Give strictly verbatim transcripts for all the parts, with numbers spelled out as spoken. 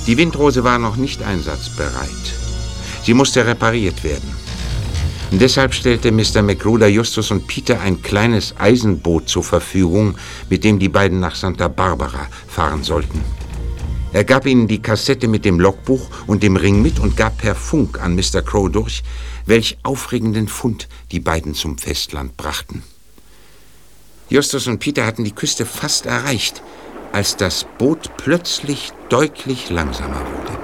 Die Windrose war noch nicht einsatzbereit. Sie musste repariert werden. Und deshalb stellte Mister McGruder Justus und Peter ein kleines Eisenboot zur Verfügung, mit dem die beiden nach Santa Barbara fahren sollten. Er gab ihnen die Kassette mit dem Logbuch und dem Ring mit und gab per Funk an Mister Crow durch, welch aufregenden Fund die beiden zum Festland brachten. Justus und Peter hatten die Küste fast erreicht, als das Boot plötzlich deutlich langsamer wurde.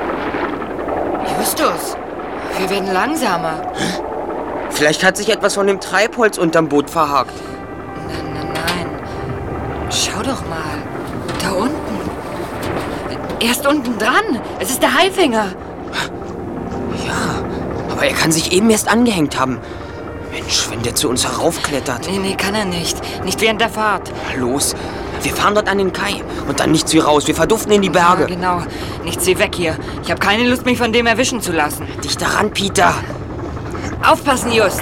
Justus, wir werden langsamer. Vielleicht hat sich etwas von dem Treibholz unterm Boot verhakt. Nein, nein, nein. Schau doch mal. Da unten. Er ist unten dran. Es ist der Haifänger. Ja, aber er kann sich eben erst angehängt haben. Mensch, wenn der zu uns heraufklettert. Nee, nee, kann er nicht. Nicht während der Fahrt. Los, wir fahren dort an den Kai. Und dann nicht zu ihr raus. Wir verduften in die Berge. Ja, genau. Nicht sie weg hier. Ich habe keine Lust, mich von dem erwischen zu lassen. Dich daran, Peter. Aufpassen, Just.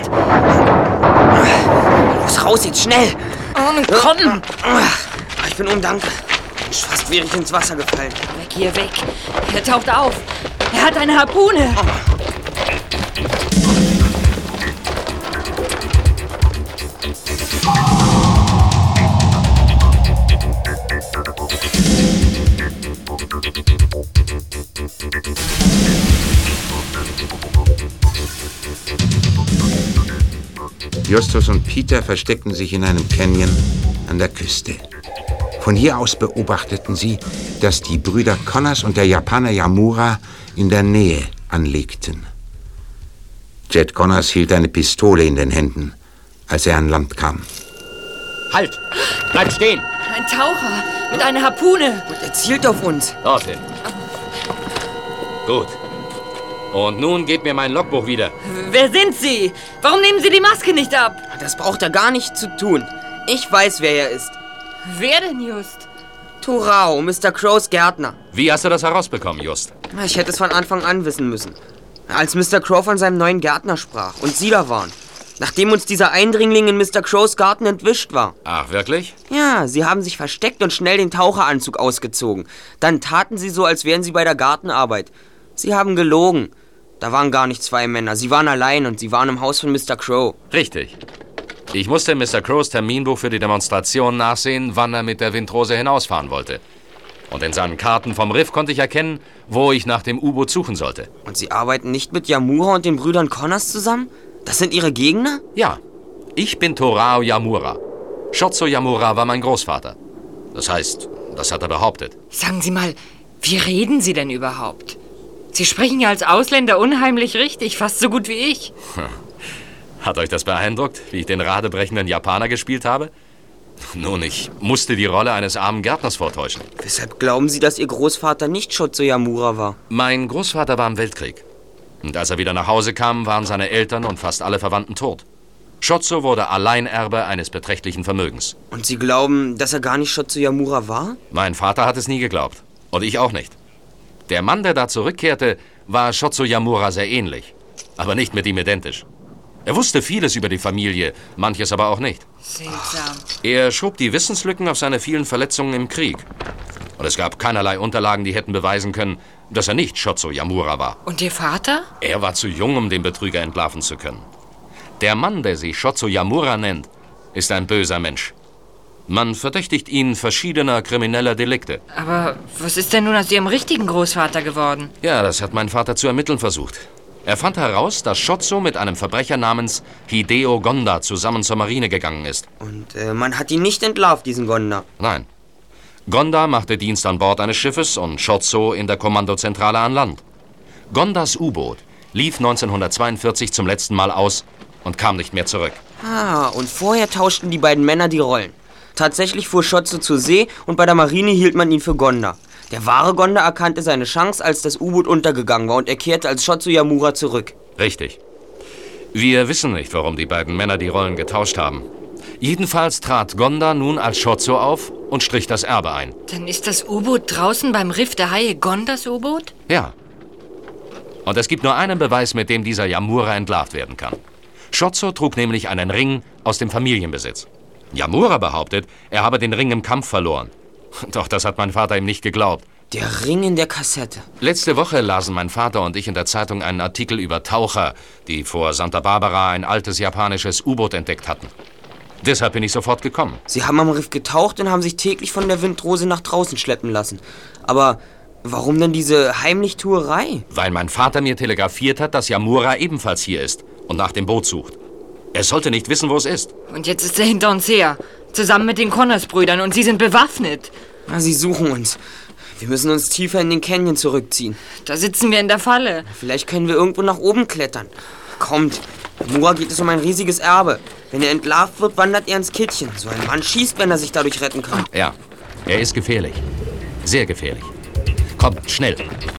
Los, raus jetzt, schnell. Oh, komm. Ich bin undankbar. Mensch, fast wäre ich ins Wasser gefallen. Weg hier, weg. Er taucht auf. Er hat eine Harpune. Oh. Justus und Peter versteckten sich in einem Canyon an der Küste. Von hier aus beobachteten sie, dass die Brüder Connors und der Japaner Yamura in der Nähe anlegten. Jed Connors hielt eine Pistole in den Händen, als er an Land kam. Halt! Bleib stehen! Ein Taucher mit einer Harpune. Und er zielt auf uns. Dorthin. Gut. Und nun gebt mir mein Logbuch wieder. Wer sind Sie? Warum nehmen Sie die Maske nicht ab? Das braucht er gar nicht zu tun. Ich weiß, wer er ist. Wer denn, Just? Torao, Mister Crows Gärtner. Wie hast du das herausbekommen, Just? Ich hätte es von Anfang an wissen müssen. Als Mister Crow von seinem neuen Gärtner sprach und Sie da waren. Nachdem uns dieser Eindringling in Mister Crows Garten entwischt war. Ach, wirklich? Ja, Sie haben sich versteckt und schnell den Taucheranzug ausgezogen. Dann taten Sie so, als wären Sie bei der Gartenarbeit. Sie haben gelogen. Da waren gar nicht zwei Männer. Sie waren allein und Sie waren im Haus von Mister Crow. Richtig. Ich musste in Mister Crows Terminbuch für die Demonstration nachsehen, wann er mit der Windrose hinausfahren wollte. Und in seinen Karten vom Riff konnte ich erkennen, wo ich nach dem U-Boot suchen sollte. Und Sie arbeiten nicht mit Yamura und den Brüdern Connors zusammen? Das sind Ihre Gegner? Ja. Ich bin Torao Yamura. Shotzo Yamura war mein Großvater. Das heißt, das hat er behauptet. Sagen Sie mal, wie reden Sie denn überhaupt? Sie sprechen ja als Ausländer unheimlich richtig, fast so gut wie ich. Hat euch das beeindruckt, wie ich den radebrechenden Japaner gespielt habe? Nun, ich musste die Rolle eines armen Gärtners vortäuschen. Weshalb glauben Sie, dass Ihr Großvater nicht Shotzo Yamura war? Mein Großvater war im Weltkrieg. Und als er wieder nach Hause kam, waren seine Eltern und fast alle Verwandten tot. Shotzo wurde Alleinerbe eines beträchtlichen Vermögens. Und Sie glauben, dass er gar nicht Shotzo Yamura war? Mein Vater hat es nie geglaubt. Und ich auch nicht. Der Mann, der da zurückkehrte, war Shotzo Yamura sehr ähnlich. Aber nicht mit ihm identisch. Er wusste vieles über die Familie, manches aber auch nicht. Seltsam. Er schob die Wissenslücken auf seine vielen Verletzungen im Krieg. Und es gab keinerlei Unterlagen, die hätten beweisen können, dass er nicht Shotzo Yamura war. Und Ihr Vater? Er war zu jung, um den Betrüger entlarven zu können. Der Mann, der sich Shotzo Yamura nennt, ist ein böser Mensch. Man verdächtigt ihn verschiedener krimineller Delikte. Aber was ist denn nun aus Ihrem richtigen Großvater geworden? Ja, das hat mein Vater zu ermitteln versucht. Er fand heraus, dass Shotzo mit einem Verbrecher namens Hideo Gonda zusammen zur Marine gegangen ist. Und äh, man hat ihn nicht entlarvt, diesen Gonda? Nein. Gonda machte Dienst an Bord eines Schiffes und Shotzo in der Kommandozentrale an Land. Gondas U-Boot lief neunzehnhundertzweiundvierzig zum letzten Mal aus und kam nicht mehr zurück. Ah, und vorher tauschten die beiden Männer die Rollen. Tatsächlich fuhr Shotzo zur See und bei der Marine hielt man ihn für Gonda. Der wahre Gonda erkannte seine Chance, als das U-Boot untergegangen war und er kehrte als Shotzo Yamura zurück. Richtig. Wir wissen nicht, warum die beiden Männer die Rollen getauscht haben. Jedenfalls trat Gonda nun als Shotzo auf und strich das Erbe ein. Dann ist das U-Boot draußen beim Riff der Haie Gondas U-Boot? Ja. Und es gibt nur einen Beweis, mit dem dieser Yamura entlarvt werden kann. Shotzo trug nämlich einen Ring aus dem Familienbesitz. Yamura behauptet, er habe den Ring im Kampf verloren. Doch das hat mein Vater ihm nicht geglaubt. Der Ring in der Kassette. Letzte Woche lasen mein Vater und ich in der Zeitung einen Artikel über Taucher, die vor Santa Barbara ein altes japanisches U-Boot entdeckt hatten. Deshalb bin ich sofort gekommen. Sie haben am Riff getaucht und haben sich täglich von der Windrose nach draußen schleppen lassen. Aber warum denn diese Heimlichtuerei? Weil mein Vater mir telegrafiert hat, dass Yamura ebenfalls hier ist und nach dem Boot sucht. Er sollte nicht wissen, wo es ist. Und jetzt ist er hinter uns her. Zusammen mit den Connors-Brüdern und sie sind bewaffnet. Na, sie suchen uns. Wir müssen uns tiefer in den Canyon zurückziehen. Da sitzen wir in der Falle. Vielleicht können wir irgendwo nach oben klettern. Kommt. Yamura geht es um ein riesiges Erbe. Wenn er entlarvt wird, wandert er ins Kittchen. So ein Mann schießt, wenn er sich dadurch retten kann. Ja, er ist gefährlich. Sehr gefährlich. Kommt, schnell.